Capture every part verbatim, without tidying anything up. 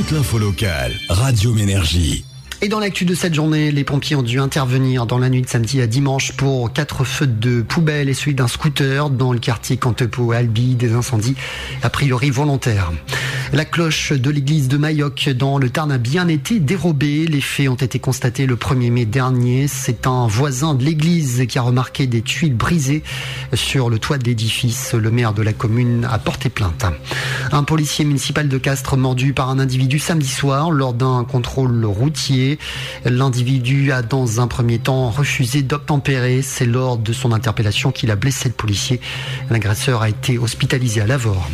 toute l'info locale. Radio Ménergie. Et dans l'actu de cette journée, les pompiers ont dû intervenir dans la nuit de samedi à dimanche pour quatre feux de poubelle et celui d'un scooter dans le quartier Cantepo à Albi, des incendies a priori volontaires. La cloche de l'église de Mayoc dans le Tarn a bien été dérobée. Les faits ont été constatés le premier mai dernier. C'est un voisin de l'église qui a remarqué des tuiles brisées sur le toit de l'édifice. Le maire de la commune a porté plainte. Un policier municipal de Castres mordu par un individu samedi soir lors d'un contrôle routier. L'individu a dans un premier temps refusé d'obtempérer. C'est lors de son interpellation qu'il a blessé le policier. L'agresseur a été hospitalisé à Lavore.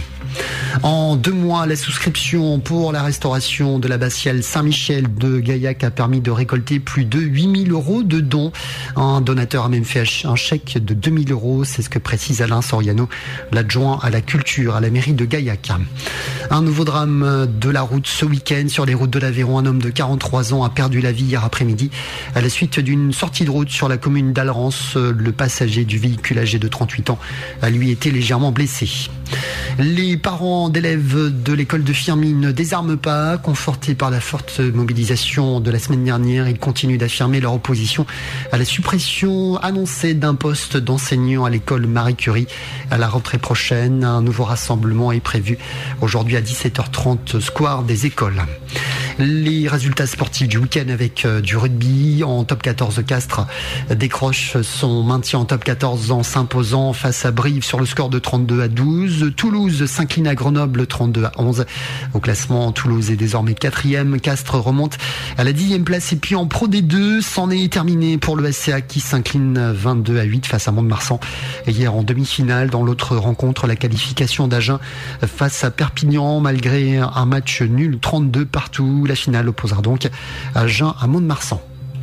En deux mois, la souscription pour la restauration de l'abbatiale Saint-Michel de Gaillac a permis de récolter plus de huit mille euros de dons. Un donateur a même fait un chèque de deux mille euros, c'est ce que précise Alain Soriano, l'adjoint à la culture à la mairie de Gaillac. Un nouveau drame de la route ce week-end sur les routes de l'Aveyron. Un homme de quarante-trois ans a perdu la vie hier après-midi à la suite d'une sortie de route sur la commune d'Alrance. Le passager du véhicule âgé de trente-huit ans a lui été légèrement blessé. Les parents d'élèves de l'école de Firminy ne désarment pas. Confortés par la forte mobilisation de la semaine dernière, ils continuent d'affirmer leur opposition à la suppression annoncée d'un poste d'enseignant à l'école Marie Curie. À la rentrée prochaine, un nouveau rassemblement est prévu aujourd'hui à dix-sept heures trente, square des écoles. Les résultats sportifs du week-end avec du rugby. En top quatorze, Castres décroche son maintien en top quatorze en s'imposant face à Brive sur le score de trente-deux à douze. Toulouse s'incline à Grenoble trente-deux à onze. Au classement, Toulouse est désormais quatrième. Castres remonte à la dixième place. Et puis en Pro D deux, c'en est terminé pour le S C A qui s'incline vingt-deux à huit face à Mont-de-Marsan. Hier en demi-finale, dans l'autre rencontre, la qualification d'Agen face à Perpignan malgré un match nul trente-deux partout. La finale opposera donc Agen à Mont-de-Marsan.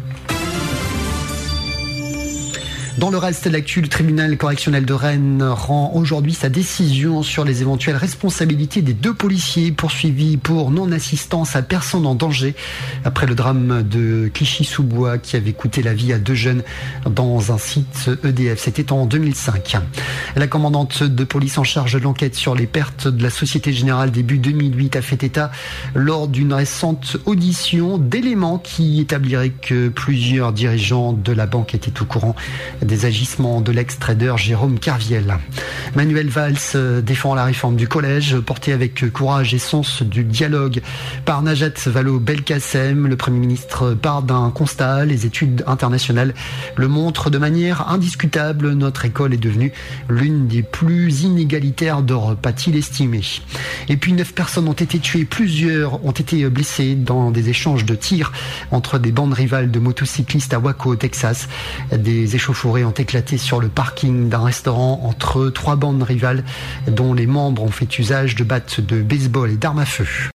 Dans le reste de l'actu, le tribunal correctionnel de Rennes rend aujourd'hui sa décision sur les éventuelles responsabilités des deux policiers poursuivis pour non-assistance à personne en danger après le drame de Clichy-sous-Bois qui avait coûté la vie à deux jeunes dans un site E D F. C'était en deux mille cinq. La commandante de police en charge de l'enquête sur les pertes de la Société Générale début deux mille huit a fait état lors d'une récente audition d'éléments qui établiraient que plusieurs dirigeants de la banque étaient au courant des agissements de l'ex-trader Jérôme Kerviel. Manuel Valls défend la réforme du collège, portée avec courage et sens du dialogue par Najat Vallaud-Belkacem. Le Premier ministre part d'un constat, les études internationales le montrent de manière indiscutable. Notre école est devenue l'une des plus inégalitaires d'Europe, a-t-il estimé. Et puis neuf personnes ont été tuées, plusieurs ont été blessées dans des échanges de tirs entre des bandes rivales de motocyclistes à Waco, au Texas. Des échauffourées ont éclaté sur le parking d'un restaurant entre trois bandes rivales dont les membres ont fait usage de battes de baseball et d'armes à feu.